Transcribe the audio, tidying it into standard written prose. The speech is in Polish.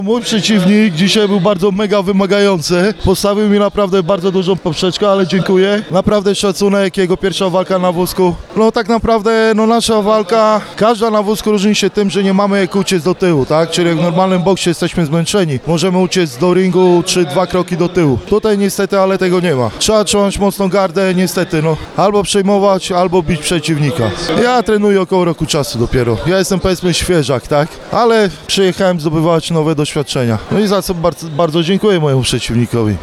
Mój przeciwnik dzisiaj był bardzo mega wymagający. Postawił mi naprawdę bardzo dużą poprzeczkę, ale dziękuję. Naprawdę szacunek, jego pierwsza walka na wózku. No tak naprawdę, no nasza walka, każda na wózku różni się tym, że nie mamy jak uciec do tyłu, tak? Czyli w normalnym boksie jesteśmy zmęczeni. Możemy uciec do ringu 3-2 kroki do tyłu. Tutaj niestety, ale tego nie ma. Trzeba trzymać mocną gardę, niestety, no. Albo przejmować, albo bić przeciwnika. Ja trenuję około roku czasu dopiero. Ja jestem, powiedzmy, świeżak, tak? Ale przyjechałem zdobywać nowe doświadczenia. No i za co bardzo, bardzo dziękuję mojemu przeciwnikowi.